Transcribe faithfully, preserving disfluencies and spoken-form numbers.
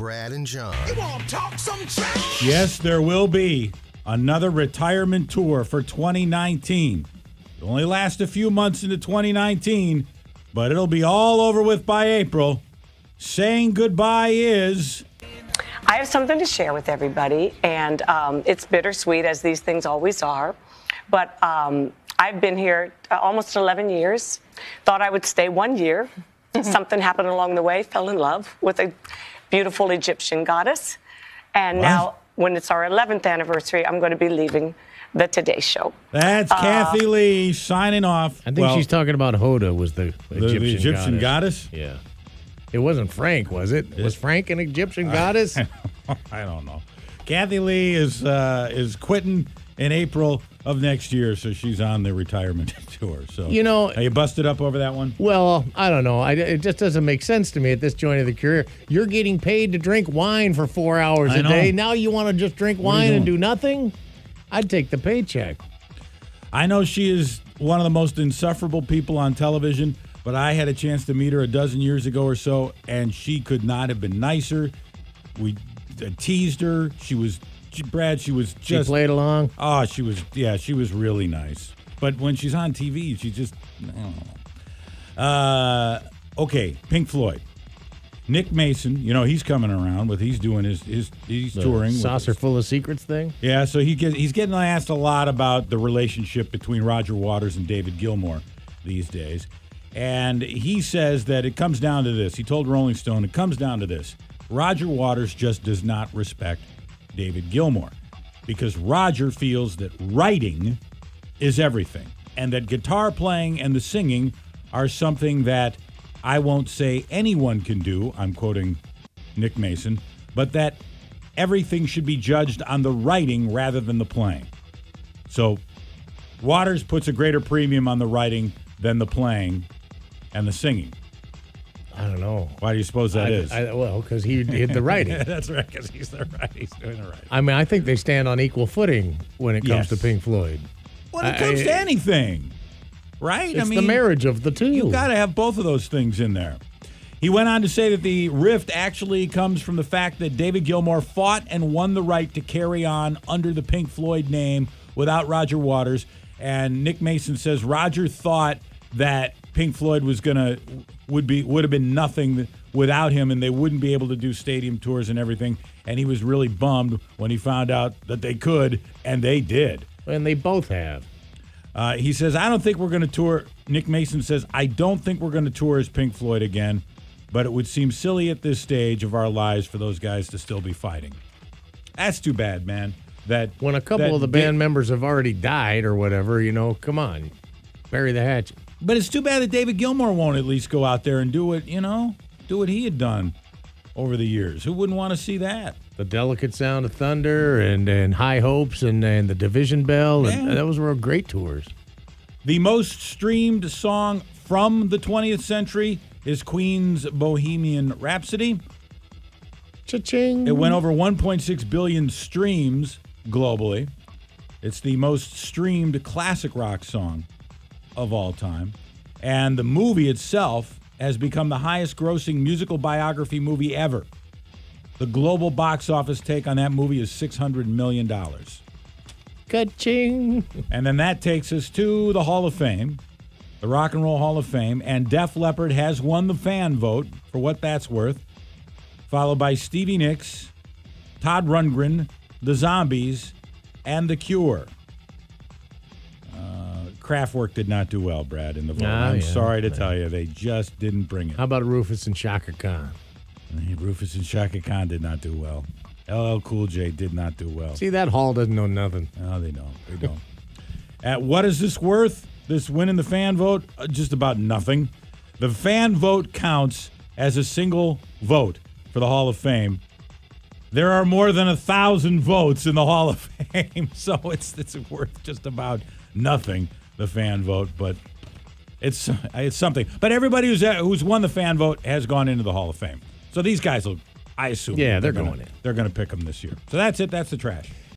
Brad and John. You want to talk some trash? Yes, there will be another retirement tour for twenty nineteen. It'll only last a few months into twenty nineteen, but it'll be all over with by April. Saying goodbye is... I have something to share with everybody, and um, it's bittersweet, as these things always are. But um, I've been here uh, almost eleven years. Thought I would stay one year. Something happened along the way. Fell in love with a beautiful Egyptian goddess. And What? now, when it's our eleventh anniversary, I'm going to be leaving the Today Show. That's Uh, Kathy Lee signing off. I think Well, she's talking about Hoda was the the, Egyptian, the Egyptian goddess. goddess. Yeah. It wasn't Frank, was it? Was Frank an Egyptian goddess? I don't know. Kathy Lee is uh, is quitting in April of next year, so she's on the retirement tour. So You know- are you busted up over that one? Well, I don't know. I, it just doesn't make sense to me at this joint of the career. You're getting paid to drink wine for four hours I a know. day. Now you want to just drink are you wine and doing? do nothing? I'd take the paycheck. I know she is one of the most insufferable people on television, but I had a chance to meet her a dozen years ago or so, and she could not have been nicer. We uh, teased her. She was, she, Brad, she was She just... played along. Oh, she was, yeah, she was really nice. But when she's on T V, she just, I don't know. Uh, okay, Pink Floyd. Nick Mason, you know, he's coming around with, he's doing his, his he's The touring. with saucer his- full of secrets thing. Yeah, so he gets, he's getting asked a lot about the relationship between Roger Waters and David Gilmour these days. And he says that it comes down to this. He told Rolling Stone, it comes down to this. Roger Waters just does not respect David Gilmour because Roger feels that writing is everything and that guitar playing and the singing are something that I won't say anyone can do, I'm quoting Nick Mason, but that everything should be judged on the writing rather than the playing. So Waters puts a greater premium on the writing than the playing and the singing. I don't know. Why do you suppose that I, is? I, well, because he did the writing. That's right, because he's the right. He's doing the right. I mean, I think they stand on equal footing when it comes Yes. to Pink Floyd. When it I- comes to anything, right? It's I mean, the marriage of the two. you got to have both of those things in there. He went on to say that the rift actually comes from the fact that David Gilmour fought and won the right to carry on under the Pink Floyd name without Roger Waters. And Nick Mason says Roger thought that Pink Floyd was gonna would be would have been nothing without him, and they wouldn't be able to do stadium tours and everything. And he was really bummed when he found out that they could, and they did. And they both have. Uh, he says, I don't think we're going to tour. Nick Mason says, I don't think we're going to tour as Pink Floyd again, but it would seem silly at this stage of our lives for those guys to still be fighting. That's too bad, man. That When a couple that of the Di- band members have already died or whatever, you know, come on. Bury the hatchet. But it's too bad that David Gilmour won't at least go out there and do it, you know, do what he had done over the years. Who wouldn't want to see that? The Delicate Sound of Thunder and, and High Hopes and, and the Division Bell. And Yeah. those were great tours. The most streamed song from the twentieth century is Queen's Bohemian Rhapsody. Cha-ching. It went over one point six billion streams globally. It's the most streamed classic rock song of all time. And the movie itself has become the highest grossing musical biography movie ever. The global box office take on that movie is six hundred million dollars. Ka-ching. And then that takes us to the Hall of Fame, the Rock and Roll Hall of Fame. And Def Leppard has won the fan vote, for what that's worth, followed by Stevie Nicks, Todd Rundgren, The Zombies, and The Cure. Uh, Kraftwerk did not do well, Brad, in the vote. Ah, I'm yeah. sorry to tell you, they just didn't bring it. How about Rufus and Shaka Khan? Rufus and Shaka Khan did not do well. L L Cool J did not do well. See, that hall doesn't know nothing. No, they don't. They don't. At what is this worth? This win in the fan vote? Uh, just about nothing. The fan vote counts as a single vote for the Hall of Fame. There are more than a thousand votes in the Hall of Fame, so it's it's worth just about nothing. The fan vote, but it's it's something. But everybody who's who's won the fan vote has gone into the Hall of Fame. So these guys will, I assume, Yeah, they're gonna, going in. They're going to pick them this year. So that's it. That's the trash.